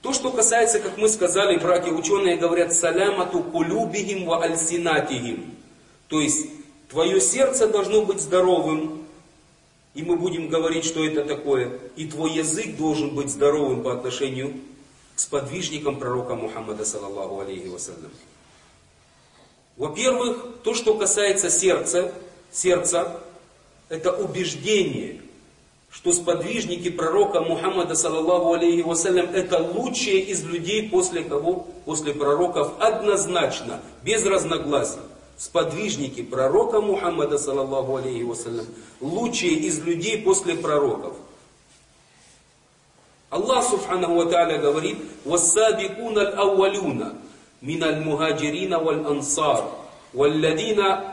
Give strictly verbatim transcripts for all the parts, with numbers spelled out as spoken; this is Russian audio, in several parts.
То, что касается, как мы сказали, братья, ученые говорят, салямату кулюбихим ва альсинатихим. То есть, твое сердце должно быть здоровым, и мы будем говорить, что это такое. И твой язык должен быть здоровым по отношению к сподвижникам пророка Мухаммада, саллаллаху алейхи вассалям. Во-первых, то, что касается сердца, сердца, это убеждение, что сподвижники пророка Мухаммада, саллаллаху алейхи вассалям, это лучшие из людей после кого? После пророков однозначно, без разногласий. Сподвижники пророка Мухаммада, саллаллаху алейхи вассалям, лучшие из людей после пророков. Аллах субханаху ва тааля говорит: «Вассабикуна ал-аувалюна мин аль-мухаджирина валь-ансар, валладина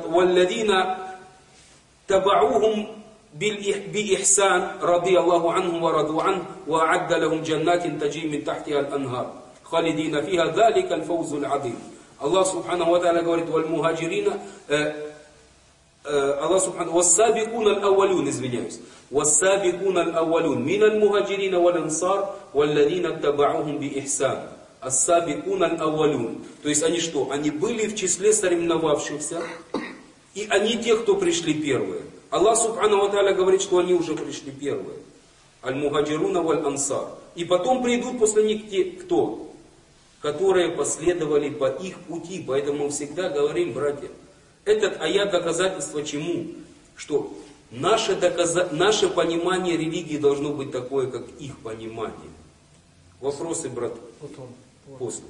табаухум би-ихсан, ради Аллаху анхум ва раду ан, ва а'адда лахум джаннатин таджри мин тахтиха аль-анхар, халидина фиха залика аль-фаузу аль-азим». Аллах субханаху ва тааля говорит: «Валь-мухаджирина», Аллах субханаху, «Вассабикуна ал-аувалюн», извиняюсь, «Вассабикуна ал-аувалюн мин аль-мухаджирина валь-ансар, валладина табаухум би-ихсан». Ас-сабикуна аль-аувалюн. То есть они что? Они были в числе соревновавшихся, и они те, кто пришли первые. Аллах субханаху ва тааля говорит, что они уже пришли первые. Аль-мухаджируна валь-ансар. И потом придут после них те, кто? Которые последовали по их пути. Поэтому мы всегда говорим, братья, этот аят доказательство чему? Что наше, доказа... наше понимание религии должно быть такое, как их понимание. Вопросы, брат? Потом. После.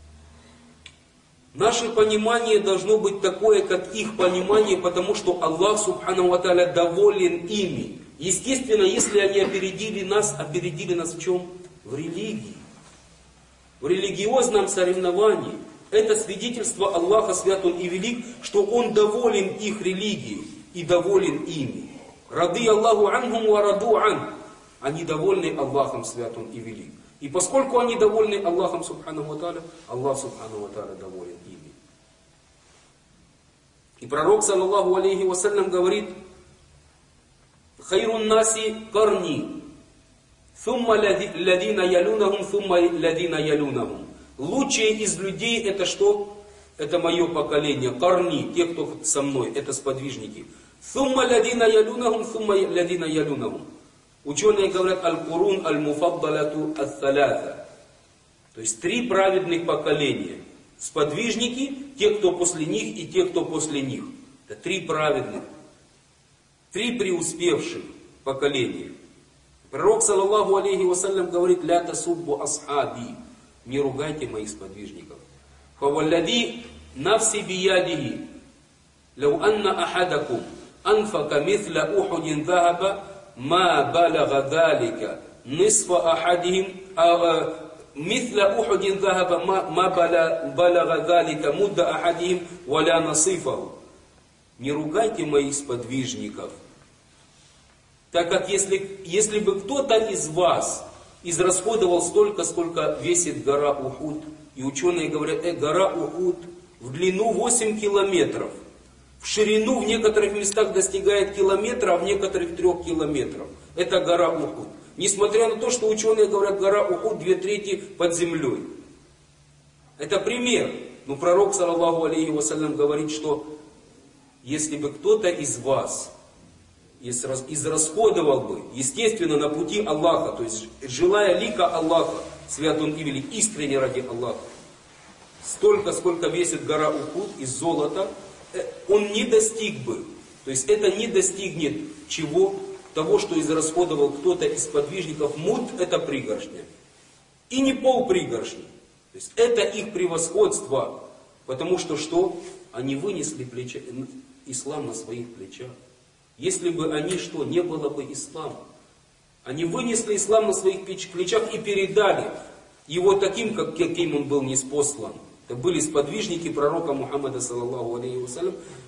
Наше понимание должно быть такое, как их понимание, потому что Аллах субханаху ва тааля доволен ими. Естественно, если они опередили нас, опередили нас в чем? В религии. В религиозном соревновании. Это свидетельство Аллаха, свят Он и велик, что Он доволен их религией и доволен ими. Рады Аллаху анхум ва раду ан. Они довольны Аллахом, свят Он и велик. И поскольку они довольны Аллахом субханаху ва тааля, Аллах субханаху ва тааля доволен ими. И пророк, саллаллаху алейхи вассалям, говорит: «Хайрун наси карни, thumma ладина ялунахум, thumma ладина ялунахум». Лучшие из людей это что? Это мое поколение. Карни, те, кто со мной, это сподвижники. Thumma ладина ялунахум, thumma ладина ялунахум. Ученые говорят: аль-курун аль-муфаддалату ат-талата. То есть три праведных поколения. Сподвижники, те, кто после них, и те, кто после них. Это три праведных. Три преуспевших поколения. Пророк, саллаллаху алейхи вассалям, говорит: ля тасуббу асхаби. Не ругайте моих сподвижников. Фаваллади нафси биядихи. Лау анна ахадакум анфака мithla ухудин захаба, ма балага далика нисфа ахадихим, мithla ухудин захаба, ма балага далика мудда ахадихим, валя насифаху. Не ругайте моих сподвижников, так как если, если бы кто-то из вас израсходовал столько, сколько весит гора Ухуд, и ученые говорят: э, гора Ухуд в длину восемь километров, в ширину в некоторых местах достигает километра, а в некоторых трех километров. Это гора Ухуд. Несмотря на то, что ученые говорят, гора Ухуд две трети под землей. Это пример. Но пророк, саллаллаху алейхи вассалям, говорит, что если бы кто-то из вас израсходовал бы, естественно, на пути Аллаха, то есть желая лика Аллаха, свят Он и велик, искренне ради Аллаха, столько, сколько весит гора Ухуд из золота, он не достиг бы, то есть это не достигнет чего? Того, что израсходовал кто-то из подвижников. Муд — это пригоршня. И не полпригоршни. То есть это их превосходство, потому что что? Они вынесли плеча, ислам на своих плечах. Если бы они что, не было бы ислама. Они вынесли ислам на своих плечах и передали его таким, как, каким он был ниспослан. Это были сподвижники пророка Мухаммада, саллаллаху алейхи вассалям.